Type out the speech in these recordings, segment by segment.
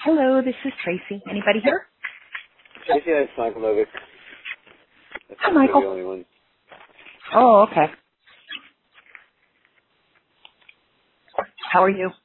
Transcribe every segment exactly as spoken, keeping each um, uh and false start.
Hello, this is Tracy. Anybody here? Tracy, it's Michael Novik. Hi, Michael. The only one. Oh, okay. How are you?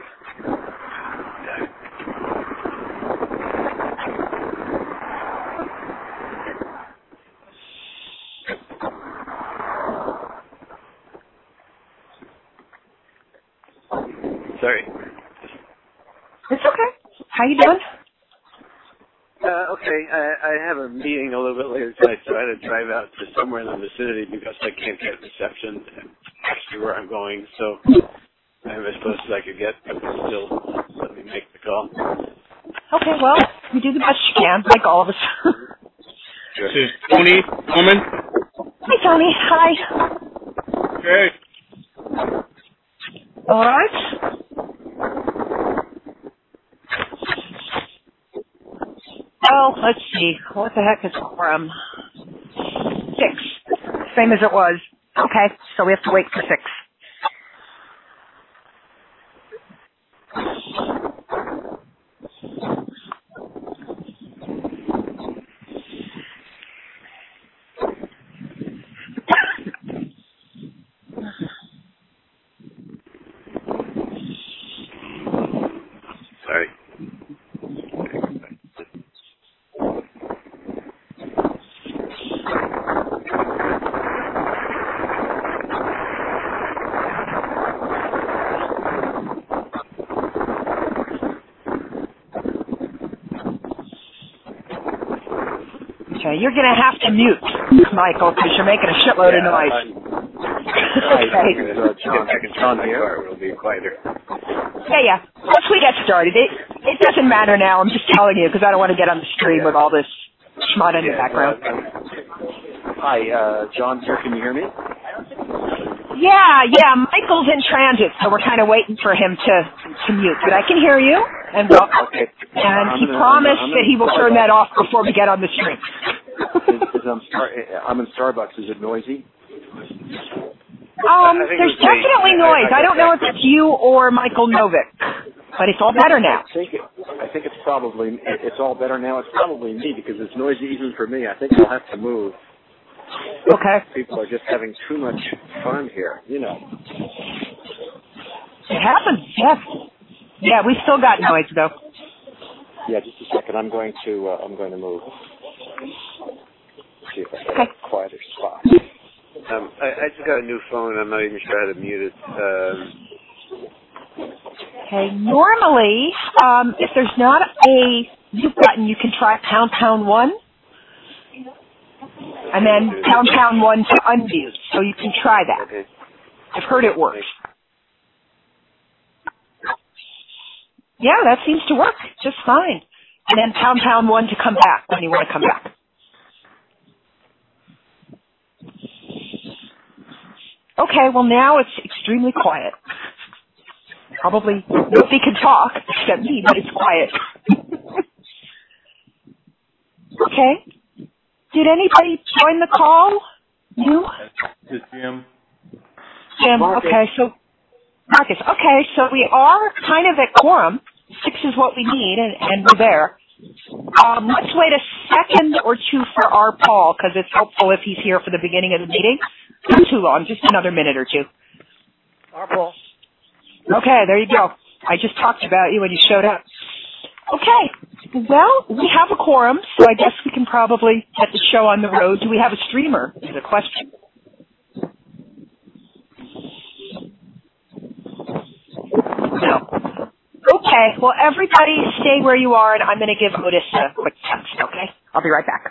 Sorry. It's okay. How you doing? Uh, okay, I, I have a meeting a little bit later tonight, so I had to drive out to somewhere in the vicinity because I can't get reception actually where I'm going, so I'm as close as I could get, but still let me make the call. Okay, well, you do the best you can, like all of us. Sure. This is Tony Coleman. Hi, Tony. Hi. Okay. All right. Well, let's see. What the heck is quorum? Six. Same as it was. Okay, so we have to wait for six. Sorry. Okay, you're going to have to mute, Michael, because you're making a shitload yeah, of noise. I, Okay. uh, John, I can turn my car, it'll be quieter. Yeah, yeah. Once we get started, it, it doesn't matter now. I'm just telling you because I don't want to get on the stream Yeah. with all this schmut in Yeah, the background. Uh, hi, uh, John here, can you hear me? Yeah, yeah. Michael's in transit, so we're kind of waiting for him to, to mute. But I can hear you, and well, Okay. and I'm he in a- promised I'm in that he will turn that off before we get on the stream. Is, is, I'm, star- I'm in Starbucks. Is it noisy? Um, I think there's it was me. definitely I- noise. I- I I don't know if it's you or Michael Novik, but it's all better now. I think it, I think it's probably it's all better now. It's probably me because it's noisy even for me. I think I'll have to move. Okay. People are just having too much fun here, you know. It happens, yes. Yeah, we still got noise, though. Yeah, just a second. I'm going to uh, I'm going to move. See if I Okay. get a quieter spot. Um, I, I just got a new phone. I'm not even sure how to mute it. Um, Okay, normally, um, if there's not a mute button, you can try pound pound one, and then pound pound one to unmute. So you can try that. okay. I've heard it works. Yeah, that seems to work just fine. And then pound pound one to come back when you want to come back. Okay, well now it's extremely quiet. Probably nobody can talk except me, but it's quiet. Okay. Did anybody join the call? You? This is Jim. Jim, Marcus. okay, so, Marcus, okay, so we are kind of at quorum. Six is what we need, and, and we're there. Um, let's wait a second or two for our Paul, because it's helpful if he's here for the beginning of the meeting. Not too long, just another minute or two. Our Paul. Okay, there you go. I just talked about you when you showed up. Okay, well, we have a quorum, so I guess we can probably get the show on the road. Do we have a streamer is a question. No. Okay, well, everybody stay where you are, and I'm going to give Otis a quick text, okay? I'll be right back.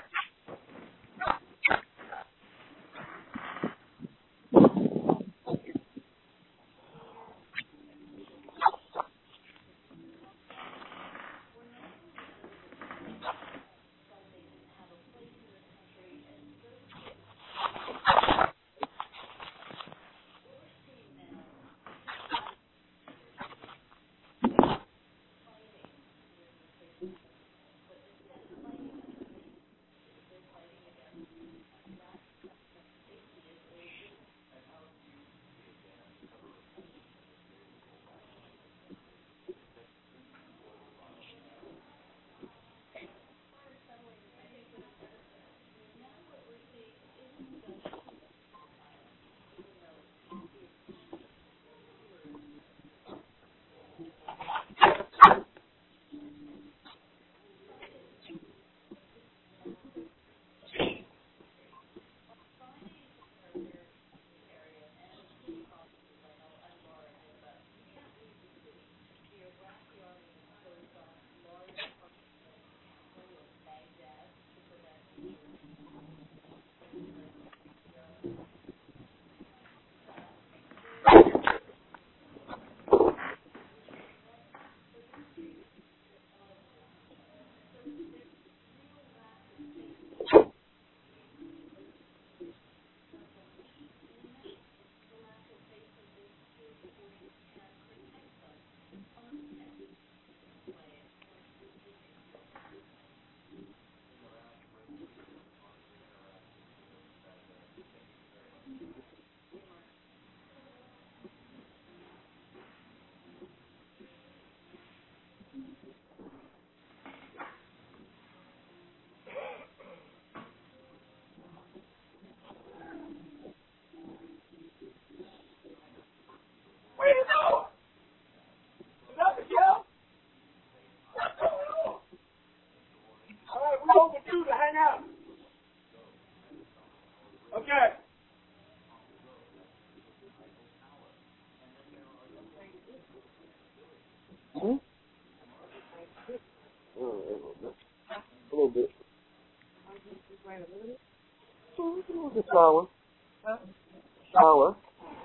Shower. Shower.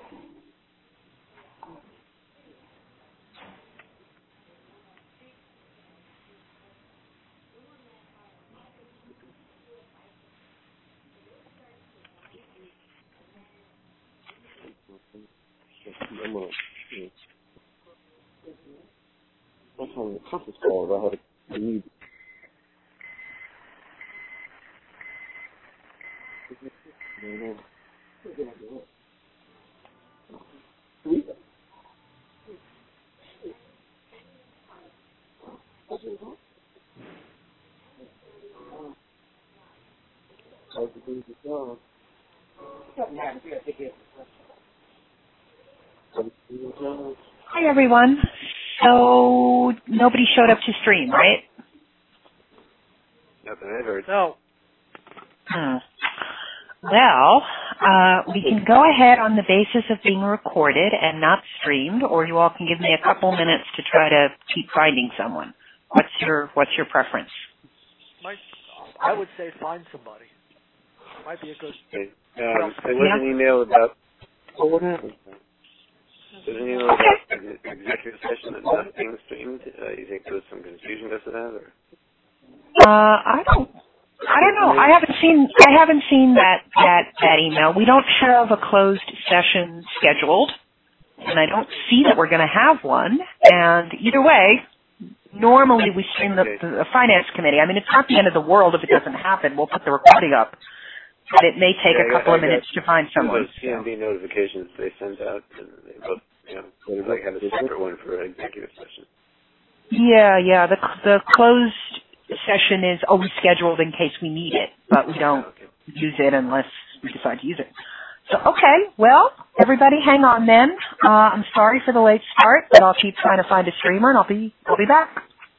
I'm gonna, I'm having a conference call about how to need. Hi, everyone. So nobody showed up to stream, right? Nothing I heard. No. Hmm. Well, uh, we can go ahead on the basis of being recorded and not streamed, or you all can give me a couple minutes to try to keep finding someone. What's your What's your preference? Might, I would say find somebody. Might be a good. Okay. Um, there was an email about. Oh, what happened? There's an email about the executive session that's not being streamed. Uh, you think there was some confusion as to that, or? Uh, I don't. I don't know. I haven't seen. I haven't seen that that that email. We don't have a closed session scheduled, and I don't see that we're going to have one. And either way, normally we stream the, the finance committee. I mean, it's not the end of the world if it doesn't happen. We'll put the recording up, but it may take yeah, a couple I, of I minutes to find someone. Those C M B notifications they sent out, and they both, you know, like have a separate one for an executive session. Yeah, yeah. The the closed session is always scheduled in case we need it, but we don't Okay. use it unless we decide to use it. So, okay, well, everybody hang on then. Uh, I'm sorry for the late start, but I'll keep trying to find a streamer, and I'll be I'll be back.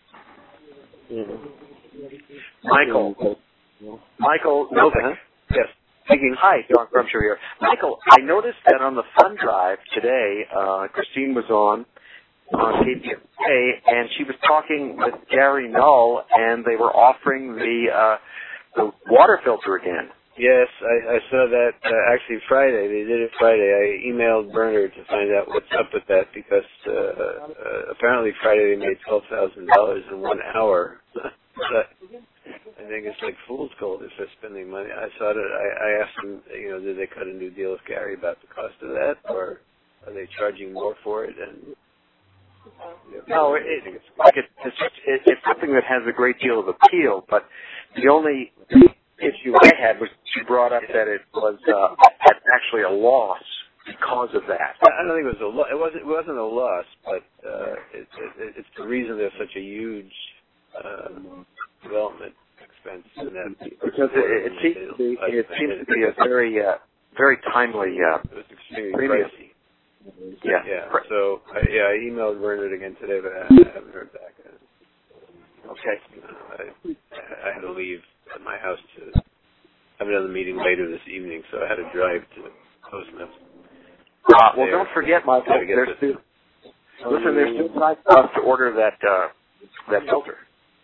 Michael. Michael Novak. Uh-huh. Yes. Speaking. Hi, John Crumshaw here. Michael, I noticed that on the fund drive today, uh, Christine was on, on K P F A, and she was talking with Gary Null, and they were offering the, uh, the water filter again. Yes, I, I saw that uh, actually Friday. They did it Friday. I emailed Bernard to find out what's up with that because uh, uh, apparently Friday they made twelve thousand dollars in one hour. But I think it's like fool's gold if they're spending money. I saw that. I, I asked them, you know, did they cut a new deal with Gary about the cost of that, or are they charging more for it? And you know, No, it, it, like it, it's, just, it, it's something that has a great deal of appeal, but the only issue I had was she brought up that it was uh, actually a loss because of that. I don't think it was a lo- it wasn't it wasn't a loss, but uh, it, it, it's the reason there's such a huge uh, development expense in that. Because it, it seems to be it seems to be a very uh, very timely uh, It was extremely premium. pricey. Yeah. Yeah. So I, yeah, I emailed Bernard again today, but I, I haven't heard back. Okay. Uh, I, I had to leave at my house to have another meeting later this evening, so I had to drive to close enough. Uh, well, don't forget, Michael. There's still, listen, there's still time for us to order that uh, that filter.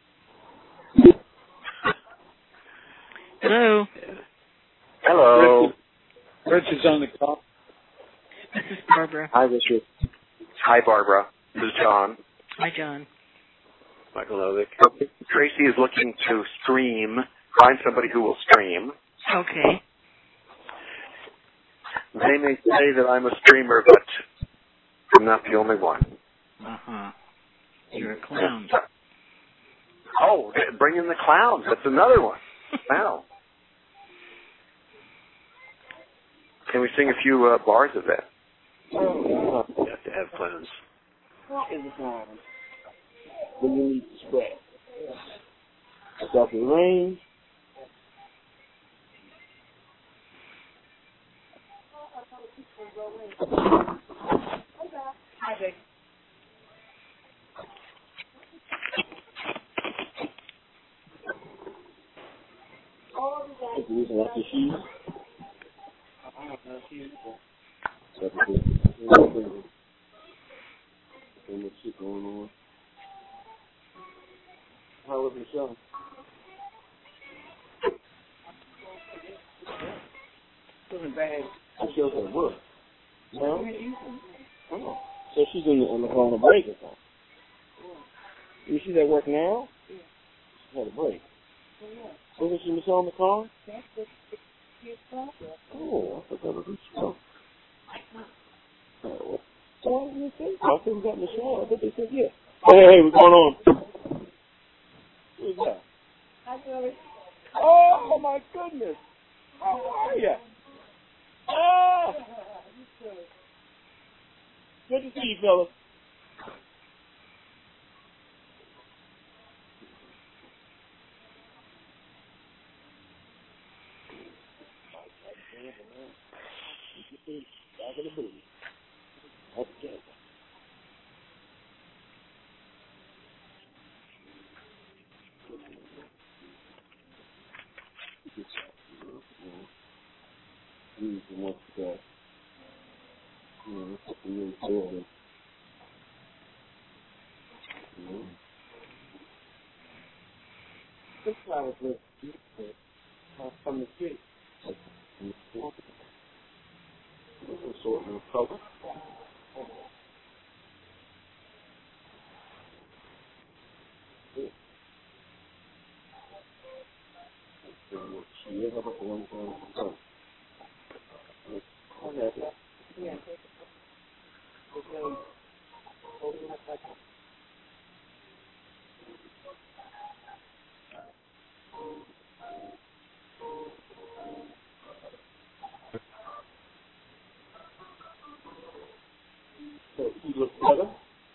Hello. Yeah. Hello. Rich is on the call. This is Barbara. Hi, Richard. Hi, Barbara. This is John. Hi, John. Michael Novick. Tracy is looking to stream. Find somebody who will stream. Okay. They may say that I'm a streamer, but I'm not the only one. Uh-huh. You're a clown. Oh, bring in the clowns. That's another one. Wow. Can we sing a few uh, bars of that? You have to have plans. When you need to spread. It's off the rain. Hi, Vic. It's using like the shoes. That's good. And the shit going on. How was the show? I still at work. No? Oh. So she's in the, on the on a break or something. Is she at work now? She's had a break. Wasn't she Michelle in the car? Oh, I forgot to do stuff. Oh, what did they say? I think we got Michelle. I think they said yeah. Hey, hey, what's going on? Who's that? Hi, Billy. Oh, my goodness. How are you? Oh! Good to see you, fellas. Back in the booty. Okay. Use the most uh, you know, something really cool. You know. This flower was beautiful uh, from the street. Like, from the street. This is sort of color. She is up at one point. Yeah. So you look better?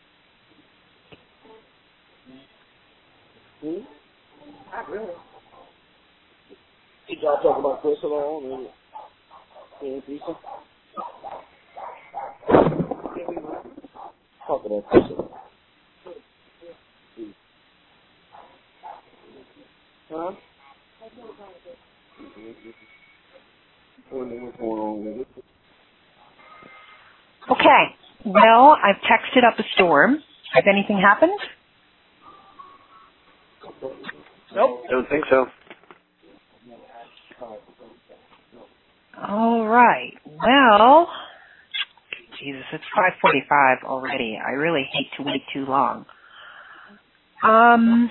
Hmm? Not really. Did y'all talk about Chris at all? And, and Lisa? Talk about Chris at all. Huh? What's going on with it? Okay. Well, I've texted up a storm. Has anything happened? Nope. Don't think so. All right. Well, Jesus, it's five forty-five already. I really hate to wait too long. Um,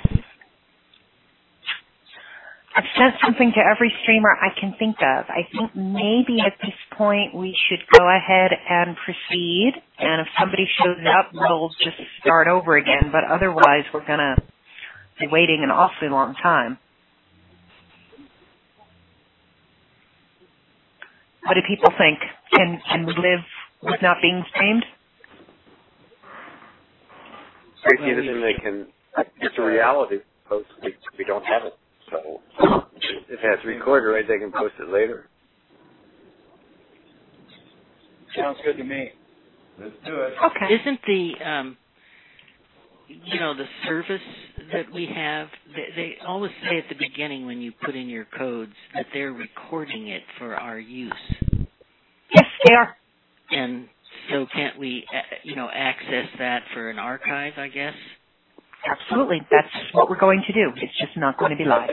I've sent something to every streamer I can think of. I think maybe at this point we should go ahead and proceed. And if somebody shows up, we'll just start over again. But otherwise, we're going to be waiting an awfully long time. What do people think? Can can we live with not being streamed? Tracy, the thing they can, it's a reality post. We, we don't have it. So if it has recorded, right, they can post it later. Sounds good to me. Let's do it. Okay. Isn't the, um, you know, the service that we have, they, they always say at the beginning when you put in your codes that they're recording it for our use. Yes, they are. And so can't we, uh, you know, access that for an archive, I guess? Absolutely. That's what we're going to do. It's just not going to be live.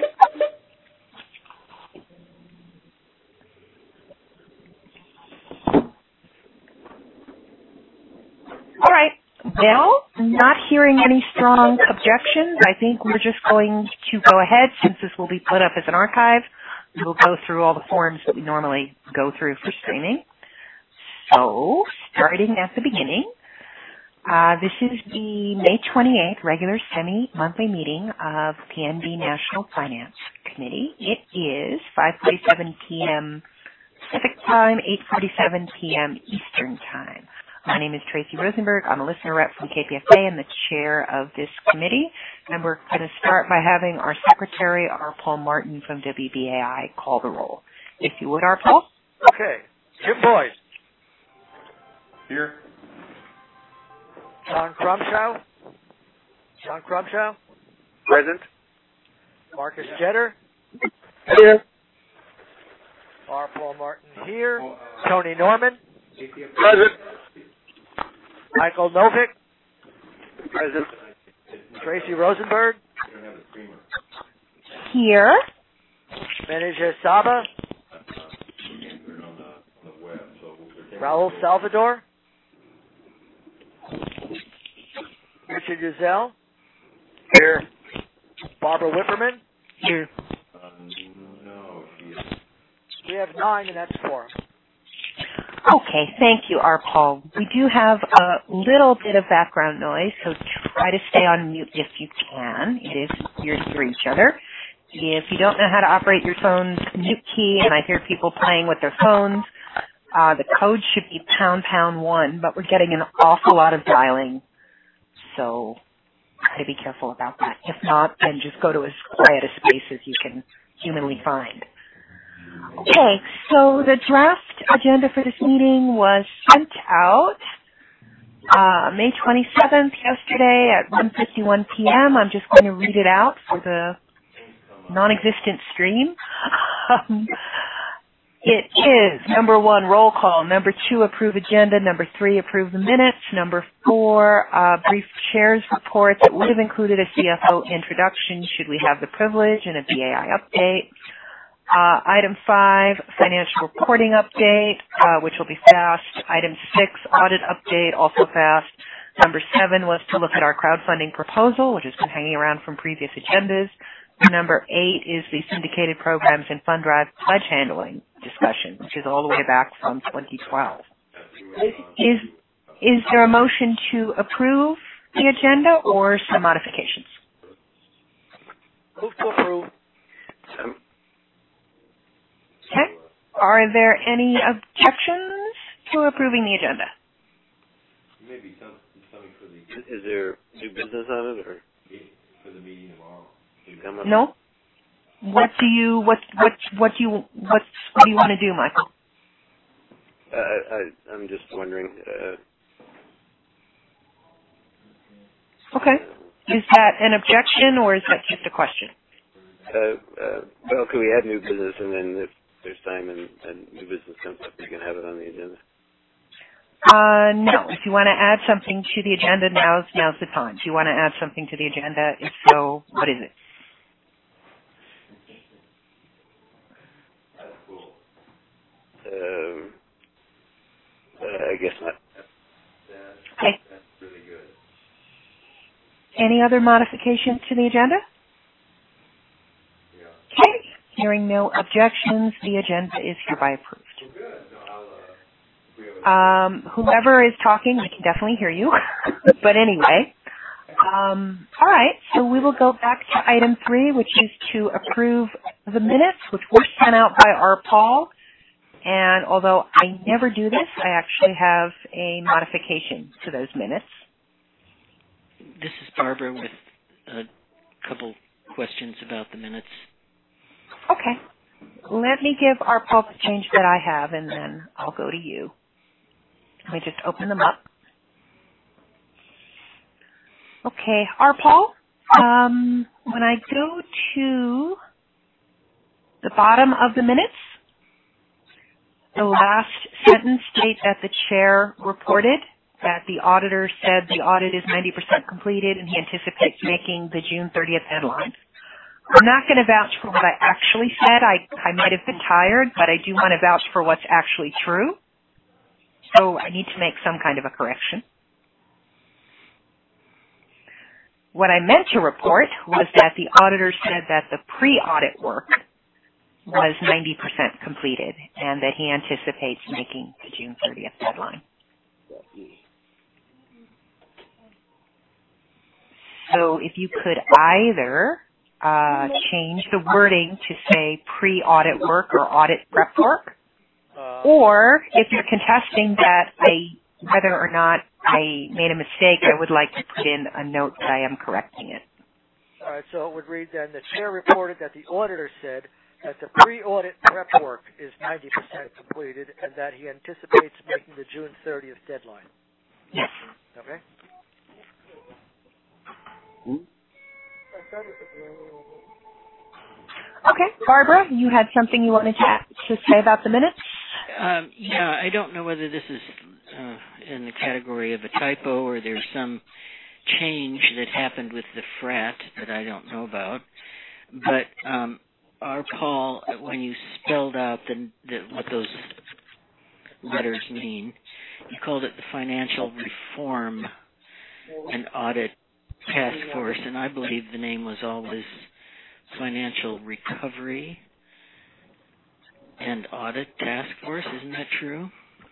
All right. Well, not hearing any strong objections, I think we're just going to go ahead. Since this will be put up as an archive, we'll go through all the forms that we normally go through for streaming. So, starting at the beginning, uh, this is the May twenty-eighth regular semi-monthly meeting of P N B National Finance Committee. It is five forty-seven p.m. Pacific Time, eight forty-seven p.m. Eastern Time. My name is Tracy Rosenberg. I'm a listener rep from K P F A and the chair of this committee. And we're going to start by having our secretary, R. Paul Martin from W B A I, call the roll. If you would, R. Paul. Okay. Jim Boyd. Here. John Crumshaw. John Crumshaw. Present. Marcus Jetter. Here. R. Paul Martin here. Tony Norman. Present. Michael Novick. Present. Tracy Rosenberg. Here. Menija Saba. Raul Salvador. Richard Uzel. Here. Barbara Whipperman. Here. We have nine, and that's four. Okay, thank you, R. Paul. We do have a little bit of background noise, so try to stay on mute if you can. It is here to hear each other. If you don't know how to operate your phone's mute key, and I hear people playing with their phones, uh, the code should be pound pound one, but we're getting an awful lot of dialing, so try to be careful about that. If not, then just go to as quiet a space as you can humanly find. Okay, so the draft agenda for this meeting was sent out uh, May twenty-seventh, yesterday at one fifty-one p.m. I'm just going to read it out for the non-existent stream. Um, it is, number one, roll call. Number two, approve agenda. Number three, approve the minutes. Number four, uh, brief chair's report that would have included a C F O introduction should we have the privilege and a B A I update. Uh, item five, financial reporting update, uh, which will be fast. Item six, audit update, also fast. Number seven was to look at our crowdfunding proposal, which has been hanging around from previous agendas. Number eight is the syndicated programs and fund drive pledge handling discussion, which is all the way back from twenty twelve. Is, is there a motion to approve the agenda or some modifications? Move to approve. Um, Okay. Are there any objections to approving the agenda? Maybe some, something for the is there new business on it, or for the meeting tomorrow. come up? No. What do you what what what do you what what do you want to do, Michael? Uh, I, I'm just wondering. Uh, Okay. Is that an objection or is that just a question? uh, uh, well, can we add new business, and then if there's time and, and new business comes up, we can have it on the agenda? Uh, no. If you want to add something to the agenda, now's now's the time. Do you want to add something to the agenda? If so, what is it? That's cool. Um, uh, I guess not. That's, Okay. that's really good. Any other modifications to the agenda? Yeah. Okay. Hearing no objections, the agenda is hereby approved. Well, good. No, I'll, uh, if we have a Um, whoever is talking, we can definitely hear you. But anyway, um, all right. So we will go back to item three, which is to approve the minutes, which were sent out by our Paul. And although I never do this, I actually have a modification to those minutes. This is Barbara with a couple questions about the minutes. Okay. Let me give our Paul the change that I have, and then I'll go to you. Let me just open them up. Okay, our Paul, um, when I go to the bottom of the minutes, the last sentence states that the chair reported that the auditor said the audit is ninety percent completed and he anticipates making the June thirtieth deadline. I'm not going to vouch for what I actually said. I, I might have been tired, but I do want to vouch for what's actually true. So I need to make some kind of a correction. What I meant to report was that the auditor said that the pre-audit work was ninety percent completed and that he anticipates making the June thirtieth deadline. So if you could either uh, change the wording to say pre-audit work or audit prep work, Uh, or if you're contesting that I, whether or not I made a mistake, I would like to put in a note that I am correcting it. all right, so it would read then, the chair reported that the auditor said that the pre-audit prep work is ninety percent completed and that he anticipates making the June thirtieth deadline. Yes. Okay? Okay, Barbara, you had something you wanted to, to say about the minutes? Um, yeah, I don't know whether this is uh, in the category of a typo or there's some change that happened with the frat that I don't know about. But um, our Paul, when you spelled out the, the, what those letters mean. You called it the Financial Reform and Audit Task Force, and I believe the name was always Financial Recovery and Audit Task Force. Isn't that true?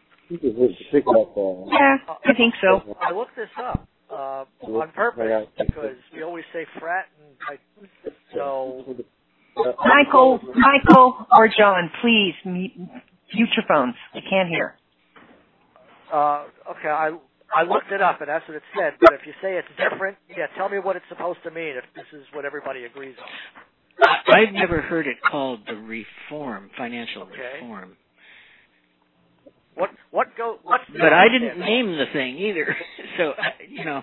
Yeah, I think so. I looked this up uh, on purpose because we always say frat, and I, so. Michael, Michael, or John, please mute your phones. I can't hear. Uh, okay, I I looked it up, and that's what it said. But if you say it's different, yeah, tell me what it's supposed to mean. If this is what everybody agrees on. I, I've never heard it called the reform, financial okay. reform. What what go? What's the but I didn't name the thing either, so uh, you know.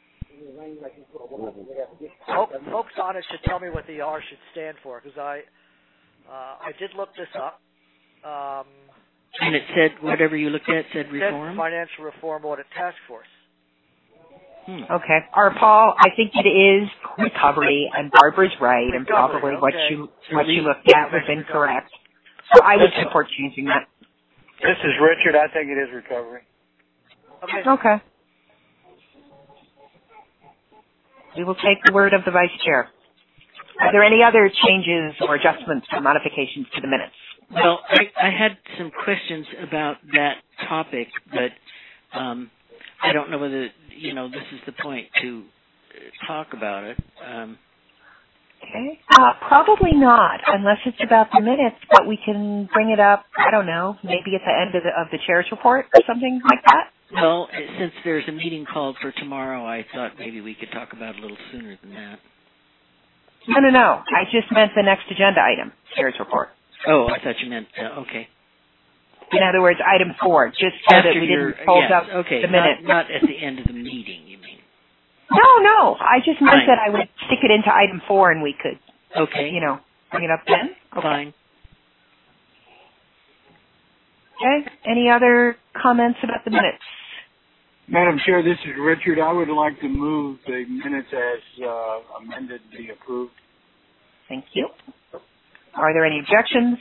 Folks on it should tell me what the R should stand for, because I uh, I did look this up. Um, and it said whatever you looked at said it reform. Said Financial Reform Audit Task Force. Hmm. Okay. Or Paul, I think it is recovery, and Barbara's right, recovery, and probably okay. what you what you looked at was incorrect. So I would support changing that. This is Richard. I think it is recovery. Okay. Okay. We will take the word of the Vice Chair. Are there any other changes or adjustments or modifications to the minutes? Well, I, I had some questions about that topic, but um, I don't know whether, you know, this is the point to talk about it. Um, okay. Uh, probably not, unless it's about the minutes, but we can bring it up, I don't know, maybe at the end of the, of the Chair's report or something like that. Well, since there's a meeting called for tomorrow, I thought maybe we could talk about it a little sooner than that. No, no, no. I just meant the next agenda item, Chair's report. Oh, I thought you meant, uh, okay. In other words, item four, just so After that we your, didn't hold yes, up okay, the minute. Not, not at the end of the meeting, you mean? No, no. I just meant Fine. that I would stick it into item four and we could, okay. you know, bring it up then. Okay. Fine. Okay. Any other comments about the minutes? Madam Chair, this is Richard. I would like to move the minutes as uh, amended be approved. Thank you. Are there any objections?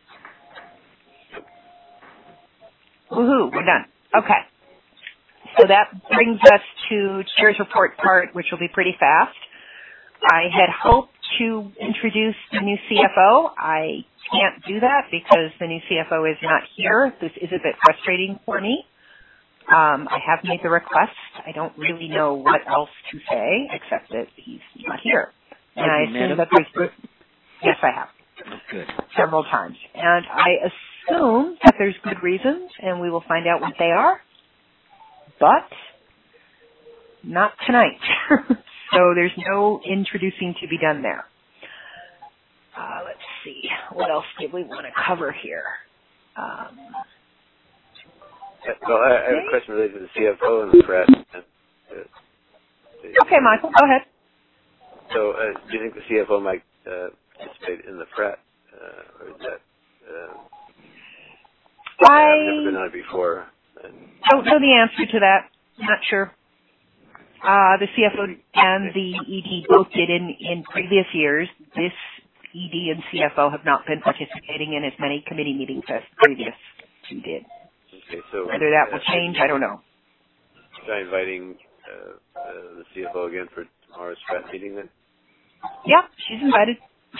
Woohoo, we're done. Okay. So that brings us to Chair's report part, which will be pretty fast. I had hoped to introduce the new C F O. I can't do that because the new C F O is not here. This is a bit frustrating for me. Um, I have made the request. I don't really know what else to say except that he's not here. And have I you met assume him? that there's yes, I have. Oh, good. Several times. And I assume that there's good reasons, and we will find out what they are. But not tonight. So there's no introducing to be done there. Uh, let's see. What else did we want to cover here? Um, Well, I, I have a question related to the C F O and the press. okay, Michael, go ahead. So, uh, do you think the C F O might uh, participate in the frat, uh, or is that? Uh, I I've never been on it before. And don't know the answer to that. Not sure. Uh, the C F O and the E D both did in, in previous years. This E D and C F O have not been participating in as many committee meetings as previous two did. Okay, so whether that will uh, change, I don't know. Try inviting uh, uh, the C F O again for tomorrow's frat meeting then? Yeah, she's invited.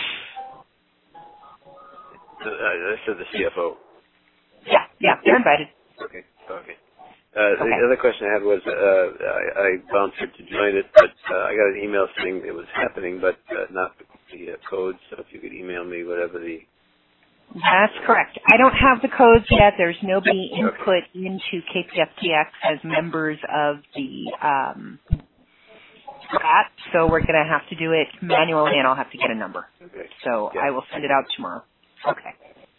Uh, I said the C F O. Yeah, yeah, they're invited. Okay, okay. Uh, okay. The other question I had was, uh, I, I volunteered to join it, but uh, I got an email saying it was happening, but uh, not the uh, code, so if you could email me whatever the... That's correct. I don't have the codes yet. There's nobody input into K P F T X as members of the um, frat, so we're going to have to do it manually, and I'll have to get a number. Okay. So yeah. I will send it out tomorrow. Okay.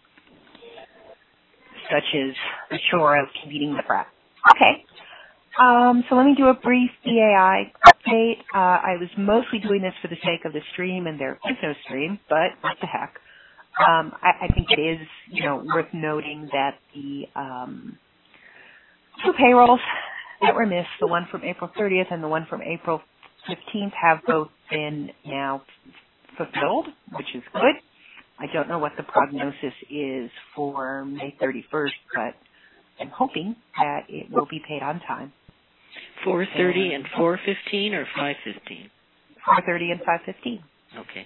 Such is the chore of convening the frat. Okay. Um, so let me do a brief B A I update. Uh, I was mostly doing this for the sake of the stream, and there is no stream, but what the heck. Um, I, I think it is, you know, worth noting that the um, two payrolls that were missed, the one from April thirtieth and the one from April fifteenth, have both been now fulfilled, which is good. I don't know what the prognosis is for May thirty-first, but I'm hoping that it will be paid on time. four thirty and four fifteen or five fifteen? four thirty and five fifteen. Okay.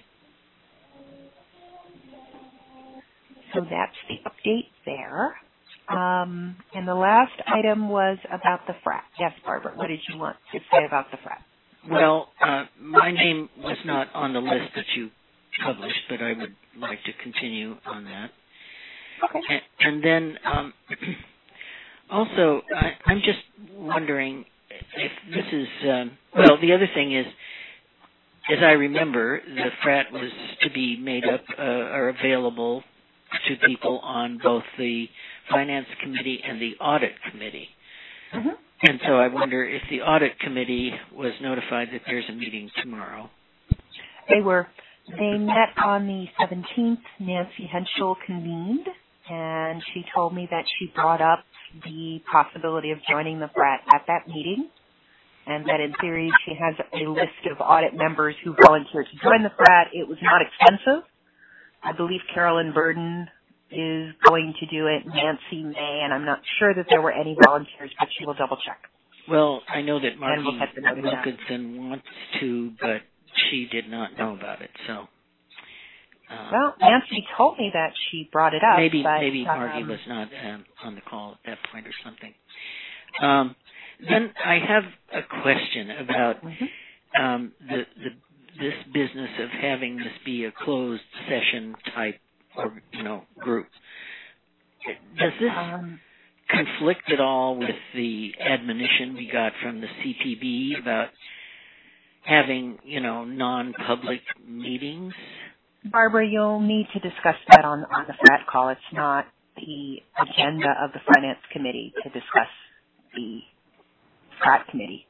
So that's the update there. Um, and the last item was about the frat. Yes, Barbara, what did you want to say about the frat? Well, uh, my name was not on the list that you published, but I would like to continue on that. Okay. And, and then um, also, I, I'm just wondering if this is, um, well, the other thing is, as I remember, the frat was to be made up uh, or available to people on both the Finance Committee and the Audit Committee. Mm-hmm. And so I wonder if the Audit Committee was notified that there's a meeting tomorrow. They were. They met on the seventeenth. Nancy Henschel convened, and she told me that she brought up the possibility of joining the frat at that meeting, and that in theory she has a list of audit members who volunteered to join the frat. It was not expensive. I believe Carolyn Burden is going to do it. Nancy may, and I'm not sure that there were any volunteers, but she will double check. Well, I know that Margie we'll Wilkinson wants to, but she did not know about it. So, uh, well, Nancy told me that she brought it up. Maybe but, maybe Margie um, was not um, on the call at that point or something. Um, then I have a question about mm-hmm. um, the the this business of having this be a closed session type or you know group. Does this um, conflict at all with the admonition we got from the C P B about having, you know, non-public meetings? Barbara, you'll need to discuss that on, on the frat call. It's not the agenda of the Finance Committee to discuss the frat committee.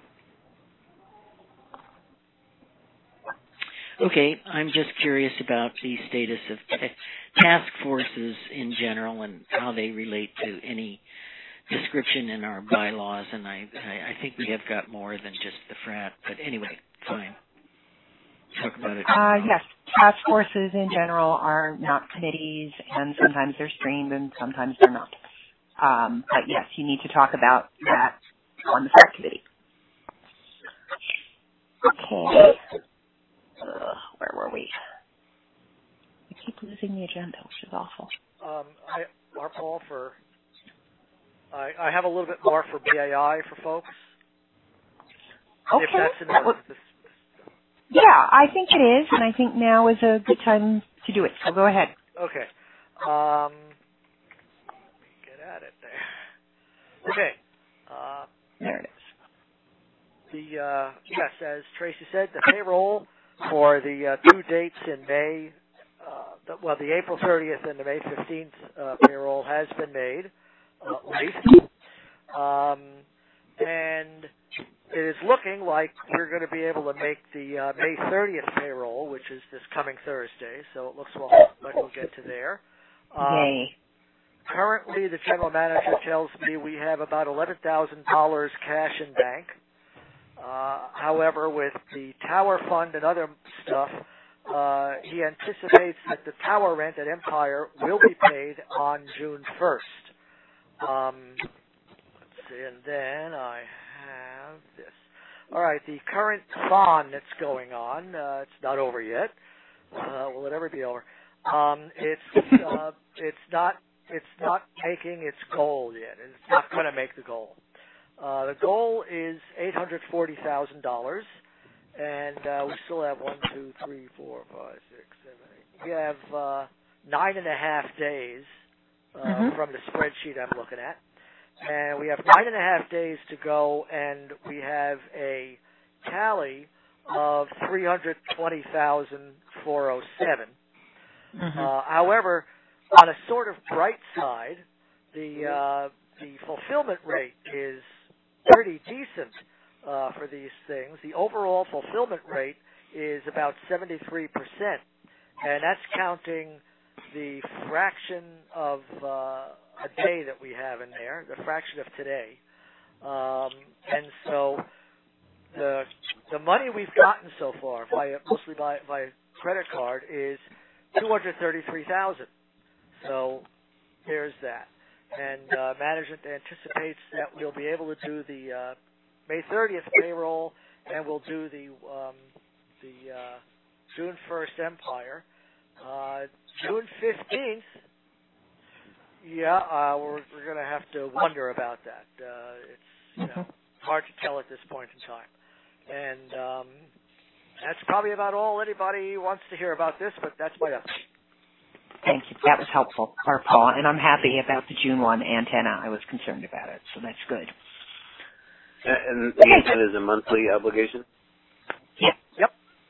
Okay, I'm just curious about the status of t- task forces in general and how they relate to any description in our bylaws, and I, I think we have got more than just the frat, but anyway, fine. Talk about it. Uh, yes, task forces in general are not committees, and sometimes they're streamed and sometimes they're not. Um, but yes, you need to talk about that on the frat committee. Okay. Uh, where were we? I keep losing the agenda, which is awful. Um, I, our Paul, for I, I have a little bit more for B A I for folks. Okay. If that's That would, this, yeah, I think it is, and I think now is a good time to do it. So go ahead. Okay. Um, let me get at it there. Okay. Uh, there it is. The uh, yes, as Tracy said, the payroll for the uh, two dates in May, uh, the, well, the April thirtieth and the May fifteenth uh, payroll has been made, uh, late. Um, and it is looking like we're going to be able to make the uh, May thirtieth payroll, which is this coming Thursday, so it looks well, like we'll get to there. Um, Yay. Currently, the general manager tells me we have about eleven thousand dollars cash in bank. Uh, however, with the tower fund and other stuff, uh, he anticipates that the tower rent at Empire will be paid on June first. Um, let's see, and then I have this. All right, the current thon that's going on, uh, it's not over yet. Uh, will it ever be over? Um, it's uh, it's not it's not making its goal yet. It's not going to make the goal. Uh, the goal is eight hundred forty thousand dollars, and uh, we still have one, two, three, four, five, six, seven, eight. We have uh, nine and a half days uh, mm-hmm. from the spreadsheet I'm looking at, and we have nine and a half days to go, and we have a tally of three hundred twenty thousand four hundred seven. Mm-hmm. Uh, however, on a sort of bright side, the uh, the fulfillment rate is pretty decent uh, for these things. The overall fulfillment rate is about seventy-three percent, and that's counting the fraction of uh, a day that we have in there, the fraction of today. Um, and so the the money we've gotten so far, via, mostly by, by credit card, is two hundred thirty-three thousand dollars. So there's that. and uh, management anticipates that we'll be able to do the uh, May thirtieth payroll, and we'll do the um, the uh, June first Empire. Uh, June fifteenth, yeah, uh, we're, we're going to have to wonder about that. Uh, it's you know, hard to tell at this point in time. And um, that's probably about all anybody wants to hear about this, but that's my update. Thank you. That was helpful, our Paul, and I'm happy about the June first antenna. I was concerned about it, so that's good. And the antenna is a monthly obligation? Yep. Yep.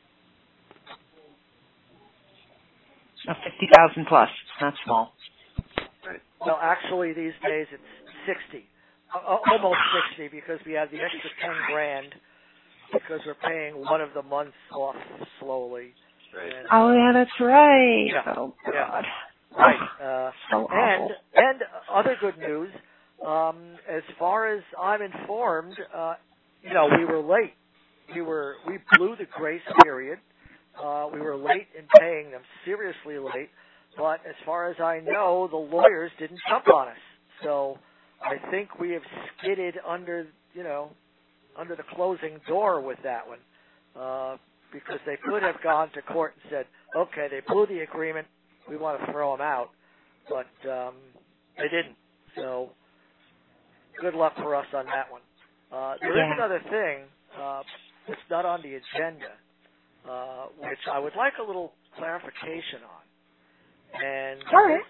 So fifty thousand plus. It's not small. Right. Well, actually, these days it's sixty. Uh, almost sixty, because we have the extra ten grand because we're paying one of the months off slowly. Right. And, Oh, yeah, that's right. Yeah. Oh, God. Yeah. Right. Uh, so and, awful. and other good news, um, as far as I'm informed, uh, you know, we were late. We were, we blew the grace period. Uh, we were late in paying them, seriously late. But as far as I know, the lawyers didn't jump on us. So I think we have skidded under, you know, under the closing door with that one. Uh, because they could have gone to court and said, okay, they blew the agreement, we want to throw them out. But um, they didn't. So good luck for us on that one. Uh, there yeah. is another thing uh, that's not on the agenda, uh, which I would like a little clarification on. And All right.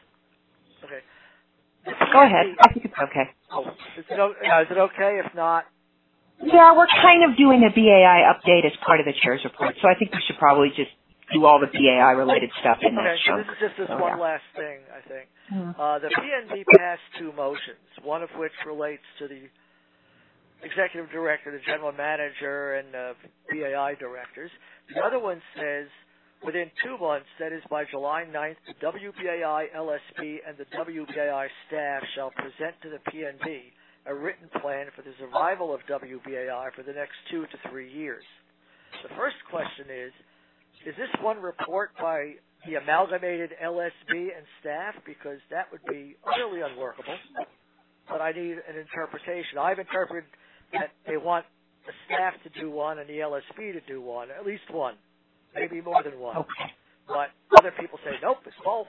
Okay. Go ahead. I think it's okay. Oh, is it, uh, is it okay if not? Yeah, we're kind of doing a B A I update as part of the chair's report, so I think we should probably just do all the B A I-related stuff in that Okay, so chunk. this is just this so, one yeah. last thing, I think. Mm-hmm. Uh, the P N B passed two motions, one of which relates to the executive director, the general manager, and the B A I directors. The other one says, within two months, that is by July ninth, the W B A I L S P and the W B A I staff shall present to the P N B a written plan for the survival of W B A I for the next two to three years. The first question is, is this one report by the amalgamated L S B and staff? Because that would be utterly unworkable. But I need an interpretation. I've interpreted that they want the staff to do one and the L S B to do one, at least one, maybe more than one. Okay. But other people say, nope, it's both.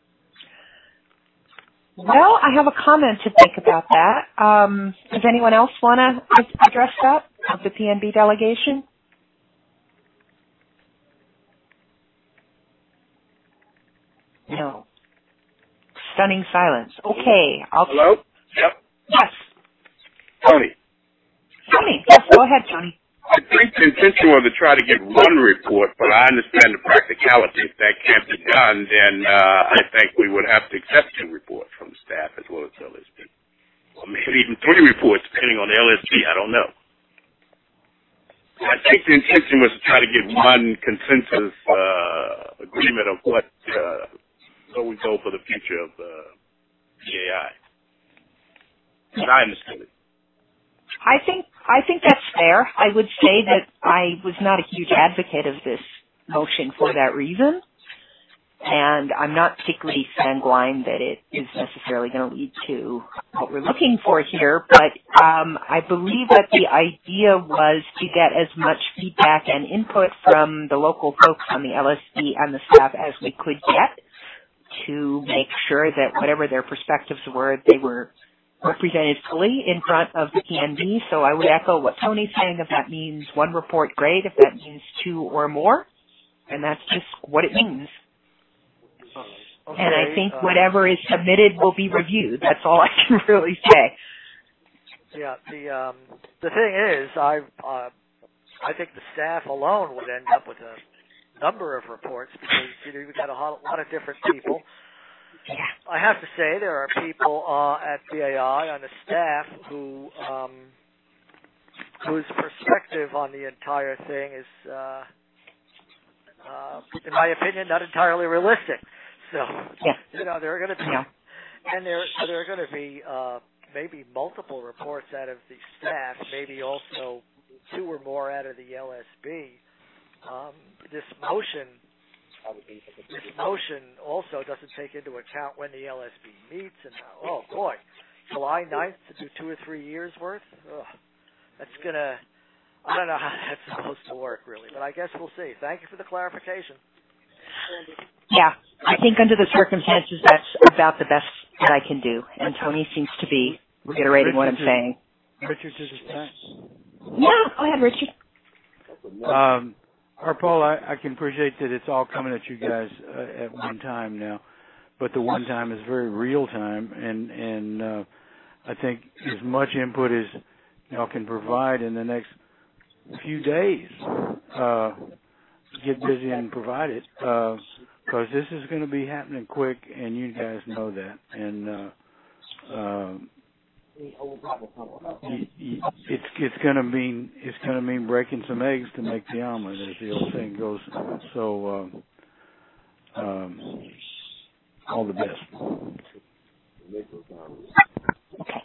Well, I have a comment to make about that. Um, does anyone else want to address that of the P N B delegation? No. Stunning silence. Okay. I'll Hello? Yep. Yes. Tony. Tony. Yes, go ahead, Tony. I think the intention was to try to get one report, but I understand the practicality. If that can't be done, then uh, I think we would have to accept two reports from the staff as well as L S P. Or maybe even three reports, depending on the L S P. I don't know. I think the intention was to try to get one consensus uh, agreement of what uh, where we go for the future of uh, B A I. As I understood it. I think I think that's fair. I would say that I was not a huge advocate of this motion for that reason, and I'm not particularly sanguine that it is necessarily going to lead to what we're looking for here, but um, I believe that the idea was to get as much feedback and input from the local folks on the L S B and the staff as we could get to make sure that whatever their perspectives were, they were represented fully in front of the P N B. So I would echo what Tony's saying. If that means one report, great. If that means two or more, and that's just what it means. Okay, and I think uh, whatever is submitted will be reviewed. That's all I can really say. Yeah, the um, the thing is, I uh, I think the staff alone would end up with a number of reports because you know, you've got a lot of different people. Yeah. I have to say there are people uh, at B A I on the staff who um, whose perspective on the entire thing is, uh, uh, in my opinion, not entirely realistic. So, yeah. you know, there are going to be, yeah. and there there are going to be uh, maybe multiple reports out of the staff, maybe also two or more out of the L S B. Um, this motion this motion also doesn't take into account when the L S B meets, and oh boy, July ninth to do two or three years worth. Ugh, that's gonna. I don't know how that's supposed to work really, but I guess we'll see. Thank you for the clarification. Yeah, I think under the circumstances, that's about the best that I can do. And Tony seems to be reiterating what I'm saying. Richard to the back. Yeah, go ahead, Richard. Um, our Paul, I, I can appreciate that it's all coming at you guys uh, at one time now, but the one time is very real time, and and uh, I think as much input as y'all can provide in the next few days, uh, get busy and provide it, because uh, this is going to be happening quick, and you guys know that, and uh, uh, it's it's going to mean it's going to mean breaking some eggs to make the omelet, as the old saying goes. So, uh, um, all the best. Okay.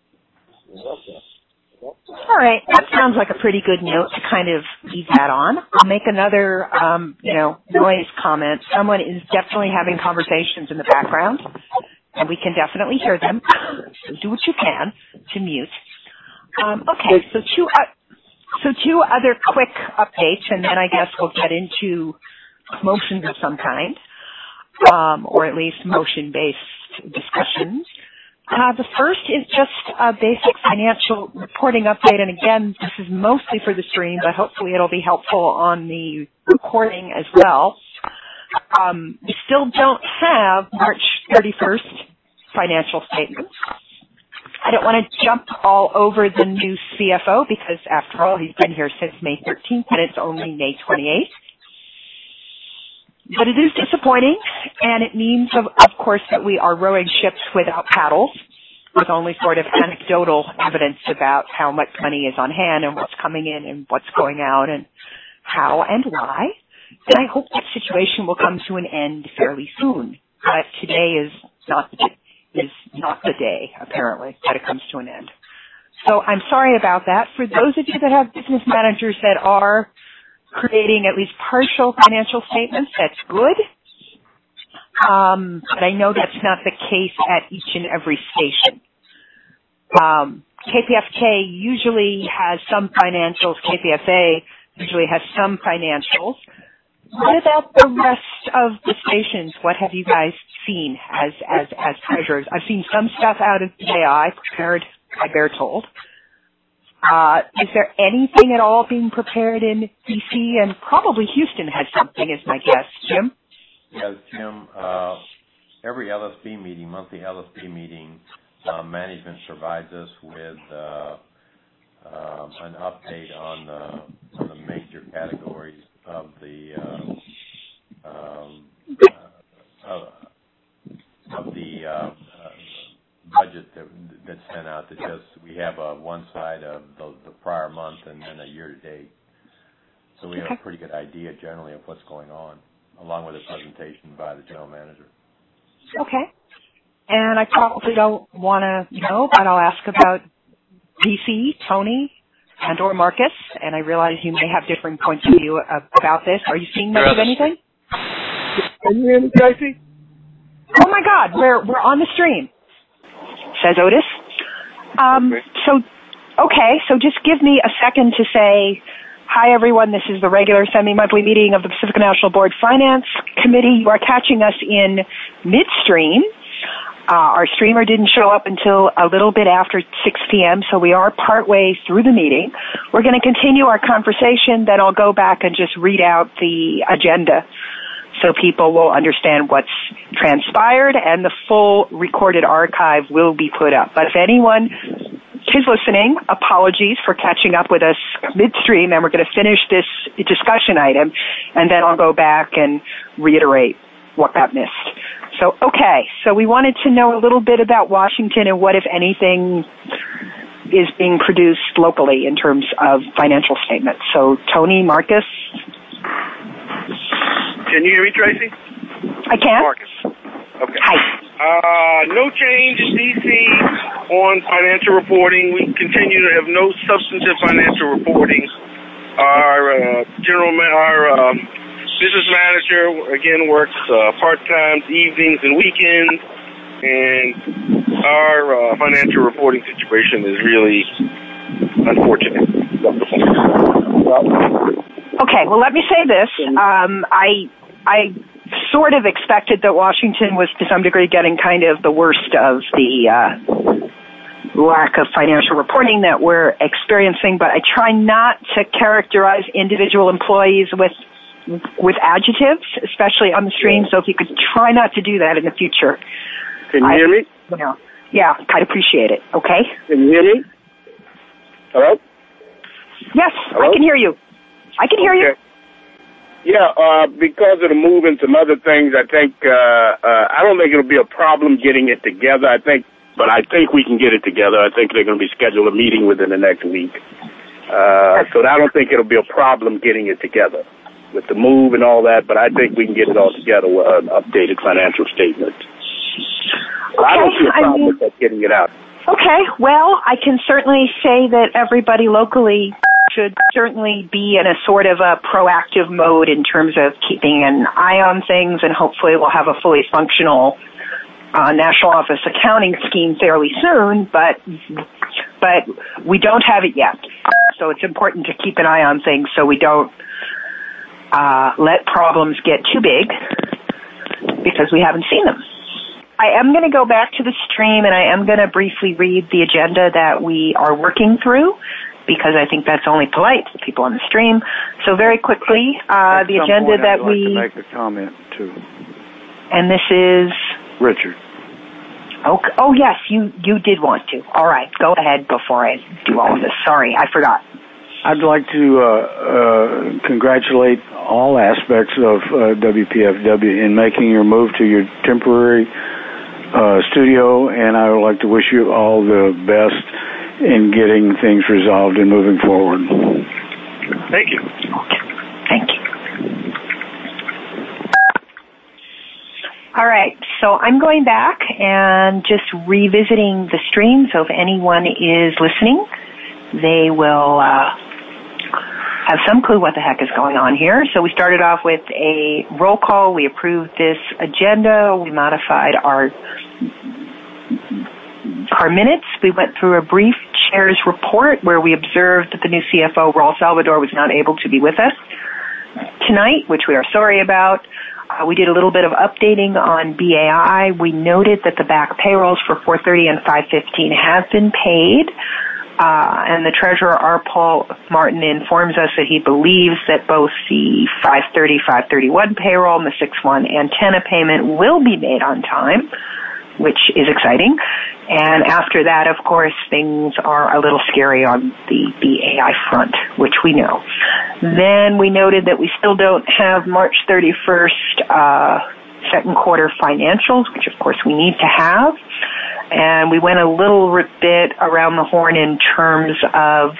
All right, that sounds like a pretty good note to kind of leave that on. I'll make another, um, you know, noise comment. Someone is definitely having conversations in the background, and we can definitely hear them. So do what you can to mute. Um, okay, so two, uh, so two other quick updates, and then I guess we'll get into motions of some kind, um, or at least motion-based discussions. Uh, the first is just a basic financial reporting update, and again, this is mostly for the stream, but hopefully it'll be helpful on the recording as well. Um, we still don't have March thirty-first financial statements. I don't want to jump all over the new C F O because, after all, he's been here since May thirteenth, and it's only May twenty-eighth. But it is disappointing, and it means, of, of course, that we are rowing ships without paddles, with only sort of anecdotal evidence about how much money is on hand and what's coming in and what's going out and how and why. And I hope that situation will come to an end fairly soon. But today is not the, is not the day, apparently, that it comes to an end. So I'm sorry about that. For those of you that have business managers that are creating at least partial financial statements, that's good. Um, but I know that's not the case at each and every station. Um, K P F K usually has some financials. K P F A usually has some financials. What about the rest of the stations? What have you guys seen as as as treasurers? I've seen some stuff out of J I prepared by Bertold. Uh, is there anything at all being prepared in D C? And probably Houston has something, is my guess. Jim? Yes, Jim. Uh, every L S B meeting, monthly L S B meeting, uh, management provides us with uh, uh, an update on the, on the major categories of the uh, um, uh, of, of the uh, uh, budget that, that's sent out. That just we have a one side of the, the prior month and then a year to date, so we have okay. a pretty good idea generally of what's going on, along with a presentation by the general manager. Okay. And I probably don't want to know, but I'll ask about D C, Tony, and or Marcus, and I realize you may have differing points of view about this. Are you seeing much of anything? Can you hear me, Tracy? Oh, my God. We're, we're on the stream, says Otis. Um, okay. So, okay, so just give me a second to say, hi, everyone. This is the regular semi-monthly meeting of the Pacific National Board Finance Committee. You are catching us in midstream. Uh, our streamer didn't show up until a little bit after six p.m., so we are partway through the meeting. We're going to continue our conversation, then I'll go back and just read out the agenda so people will understand what's transpired, and the full recorded archive will be put up. But if anyone is listening, apologies for catching up with us midstream, and we're going to finish this discussion item, and then I'll go back and reiterate what got missed. So, okay, so we wanted to know a little bit about Washington and what, if anything, is being produced locally in terms of financial statements. So, Tony, Marcus? Can you hear me, Tracy? I can. Marcus. Okay. Hi. Uh, no change in D C on financial reporting. We continue to have no substantive financial reporting. Our uh, general, our uh, business manager, again, works uh, part-time, evenings and weekends, and our uh, financial reporting situation is really unfortunate. Okay, well, let me say this. Um, I I sort of expected that Washington was, to some degree, getting kind of the worst of the uh, lack of financial reporting that we're experiencing, but I try not to characterize individual employees with with adjectives, especially on the stream, so if you could try not to do that in the future. Can you I, hear me? You know, yeah, I'd appreciate it, okay? Can you hear me? Hello? Yes, Hello? I can hear you. I can hear okay. you. Yeah, uh, because of the move and some other things, I think, uh, uh, I don't think it'll be a problem getting it together. I think, but I think we can get it together. I think they're going to be scheduled a meeting within the next week. Uh, so I don't think it'll be a problem getting it together with the move and all that, but I think we can get it all together with an updated financial statement. Okay, I don't see a problem I mean, with that getting it out. Okay, well, I can certainly say that everybody locally should certainly be in a sort of a proactive mode in terms of keeping an eye on things, and hopefully we'll have a fully functional uh, national office accounting scheme fairly soon, but but we don't have it yet. So it's important to keep an eye on things so we don't uh, let problems get too big because we haven't seen them. I am going to go back to the stream, and I am going to briefly read the agenda that we are working through, because I think that's only polite to people on the stream. So very quickly, uh, the agenda point, that I'd we... like to make a comment, too. And this is... Richard. Oh, oh, yes, you, you did want to. All right, go ahead before I do all of this. Sorry, I forgot. I'd like to uh, uh, congratulate all aspects of uh, W P F W in making your move to your temporary uh, studio, and I would like to wish you all the best in getting things resolved and moving forward. Thank you. Thank you. All right, so I'm going back and just revisiting the stream, so if anyone is listening, they will uh, have some clue what the heck is going on here. So we started off with a roll call. We approved this agenda. We modified our our minutes. We went through a brief chair's report where we observed that the new C F O, Raul Salvador, was not able to be with us tonight, which we are sorry about. Uh, we did a little bit of updating on B A I. We noted that the back payrolls for four thirty and five fifteen have been paid. Uh, and the treasurer, R. Paul Martin, informs us that he believes that both the five thirty, five thirty-one payroll and the six one antenna payment will be made on time, which is exciting. And after that, of course, things are a little scary on the B A I front, which we know. Then we noted that we still don't have March thirty-first uh, second quarter financials, which of course we need to have. And we went a little bit around the horn in terms of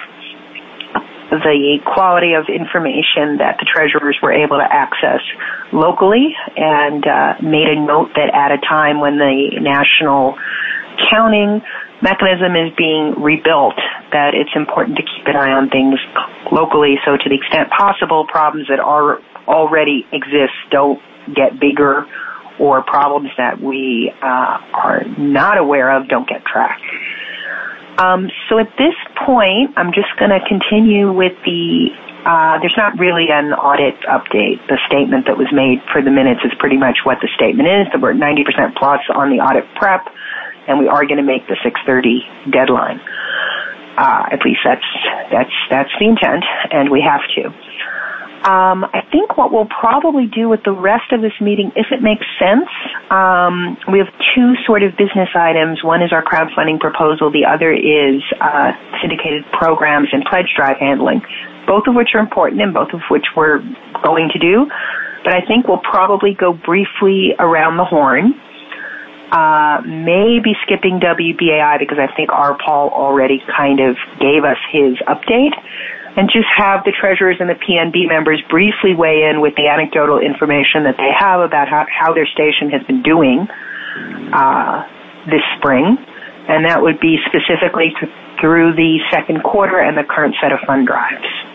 the quality of information that the treasurers were able to access locally, and uh, made a note that at a time when the national counting mechanism is being rebuilt, that it's important to keep an eye on things locally, so to the extent possible, problems that are already exist don't get bigger, or problems that we uh, are not aware of don't get tracked. Um, so at this point, I'm just going to continue with the, uh, there's not really an audit update. The statement that was made for the minutes is pretty much what the statement is, that we're ninety percent plus on the audit prep, and we are going to make the six thirty deadline. Uh, at least that's, that's, that's the intent, and we have to. Um, I think what we'll probably do with the rest of this meeting, if it makes sense, um, we have two sort of business items. One is our crowdfunding proposal. The other is uh, syndicated programs and pledge drive handling, both of which are important and both of which we're going to do. But I think we'll probably go briefly around the horn, uh, maybe skipping W B A I because I think R. Paul already kind of gave us his update, and just have the treasurers and the P N B members briefly weigh in with the anecdotal information that they have about how, how their station has been doing uh, this spring, and that would be specifically th- through the second quarter and the current set of fund drives.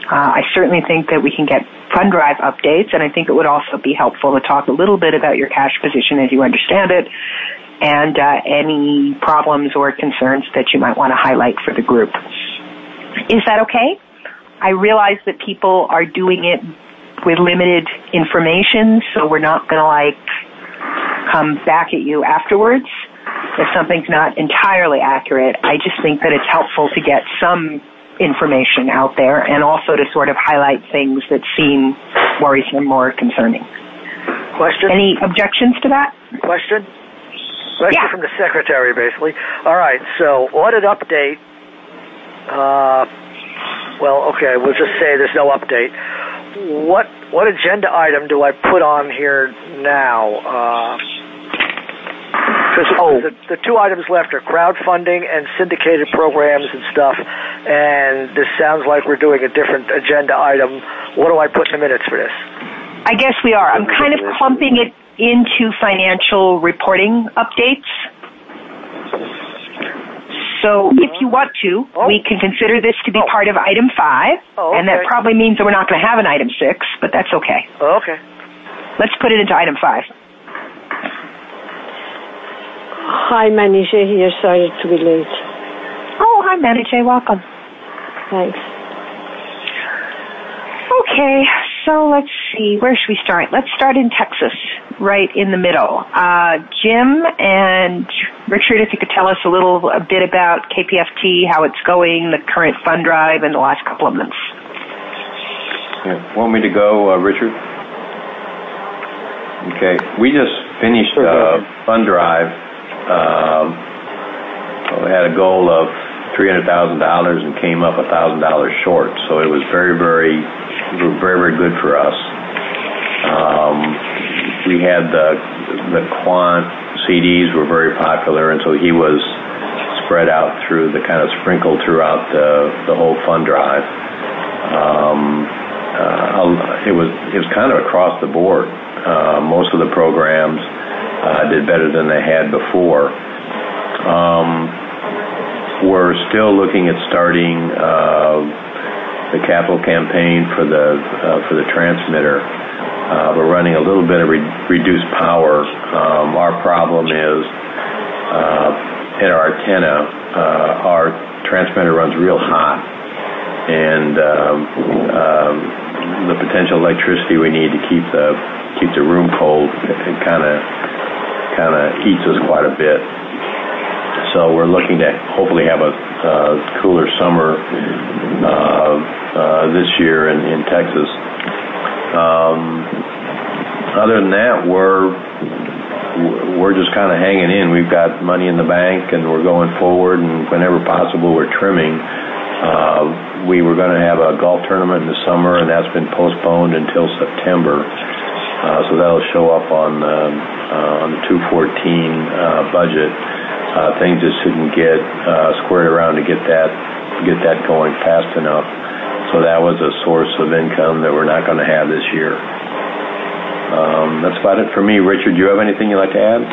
Uh, I certainly think that we can get fund drive updates, and I think it would also be helpful to talk a little bit about your cash position as you understand it, and uh, any problems or concerns that you might want to highlight for the group. Is that okay? I realize that people are doing it with limited information, so we're not going to, like, come back at you afterwards if something's not entirely accurate. I just think that it's helpful to get some information out there and also to sort of highlight things that seem worrisome or concerning. Question? Any objections to that? Question? Question yeah. from the secretary, basically. All right, so audit update. Uh, well, okay, we'll just say there's no update. What what agenda item do I put on here now? Because uh, oh. the, the two items left are crowdfunding and syndicated programs and stuff, and this sounds like we're doing a different agenda item. What do I put in the minutes for this? I guess we are. I'm kind of clumping it into financial reporting updates. So if you want to, oh. we can consider this to be oh. part of item five, oh, okay. and that probably means that we're not going to have an item six, but that's okay. Oh, okay. Let's put it into item five. Hi, Manisha here. Sorry to be late. Oh, hi, Manisha. Welcome. Thanks. Okay, so let's see. Where should we start? Let's start in Texas, right in the middle. Uh, Jim and Richard, if you could tell us a little a bit about K P F T, how it's going, the current fund drive, and the last couple of months. Yeah. Want me to go, uh, Richard? Okay. We just finished uh, fund drive. Um, we had a goal of three hundred thousand dollars and came up one thousand dollars short. So it was very, very, very, very good for us. Um, we had the the quant C Ds were very popular, and so he was spread out through the kind of sprinkled throughout the the whole fund drive. Um, uh, it was it was kind of across the board. Uh, most of the programs uh, did better than they had before. Um, we're still looking at starting uh, the capital campaign for the uh, for the transmitter. Uh, we're running a little bit of re- reduced power. Um, our problem is uh, at our antenna, uh, our transmitter runs real hot, and um, um, the potential electricity we need to keep the keep the room cold, it kind of kind of eats us quite a bit. So we're looking to hopefully have a uh, cooler summer uh, uh, this year in, in Texas. Um, other than that, we're we're just kind of hanging in. We've got money in the bank, and we're going forward. And whenever possible, we're trimming. Uh, we were going to have a golf tournament in the summer, and that's been postponed until September. Uh, so that'll show up on uh, uh, on the two fourteen uh, budget. Uh, things just didn't get uh, squared around to get that get that going fast enough. So that was a source of income that we're not going to have this year. Um, that's about it for me. Richard, do you have anything you'd like to add?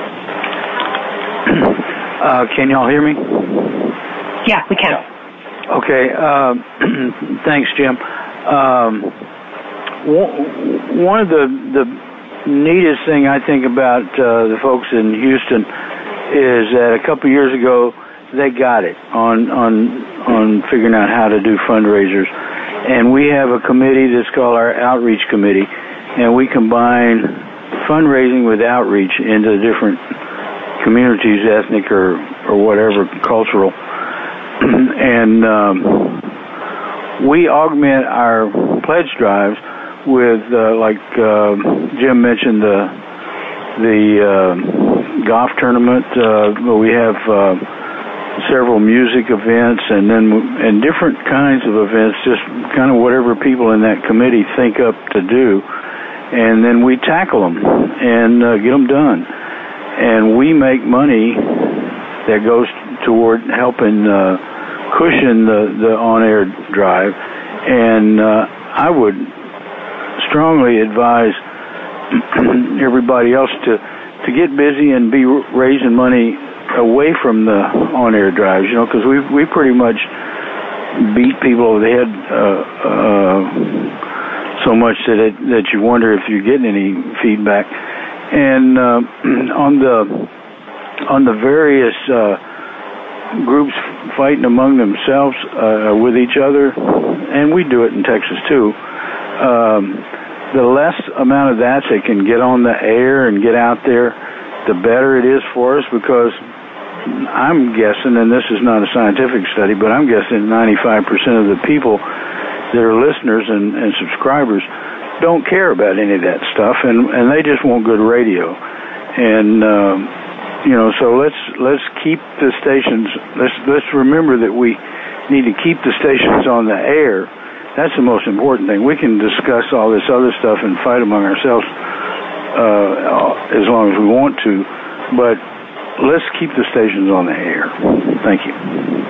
Uh, can y'all hear me? Yeah, we can. Okay. Uh, thanks, Jim. Um, one of the the neatest thing I think about uh, the folks in Houston is that a couple years ago they got it on on on figuring out how to do fundraisers. And we have a committee that's called our outreach committee, and we combine fundraising with outreach into different communities, ethnic or, or whatever, cultural. And um, we augment our pledge drives with, uh, like uh, Jim mentioned, the the uh, golf tournament. Uh, we have uh, several music events, and then and different kinds of events, just kind of whatever people in that committee think up to do, and then we tackle them and uh, get them done. And we make money that goes toward helping uh, cushion the, the on-air drive. And uh, I would strongly advise everybody else to, to get busy and be raising money away from the on-air drives, you know, because we we pretty much beat people over the head uh, uh, so much that it, that you wonder if you're getting any feedback. And uh, on the on the various uh, groups fighting among themselves uh, with each other, and we do it in Texas too. Um, the less amount of that that can get on the air and get out there, the better it is for us, because I'm guessing, and this is not a scientific study, but I'm guessing ninety-five percent of the people that are listeners and, and subscribers don't care about any of that stuff, and, and they just want good radio. And um, you know, so let's let's keep the stations. Let's let's remember that we need to keep the stations on the air. That's the most important thing. We can discuss all this other stuff and fight among ourselves uh, as long as we want to, but let's keep the stations on the air. Thank you.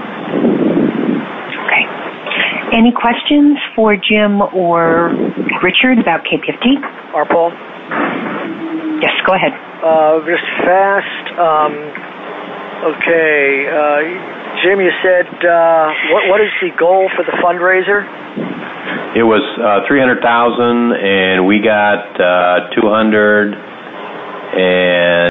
Okay. Any questions for Jim or Richard about K P F T? Or Paul? Yes, go ahead. Uh, just fast. Um, okay. Uh, Jim, you said, uh, what, what is the goal for the fundraiser? It was uh, three hundred thousand dollars, and we got uh, two hundred, and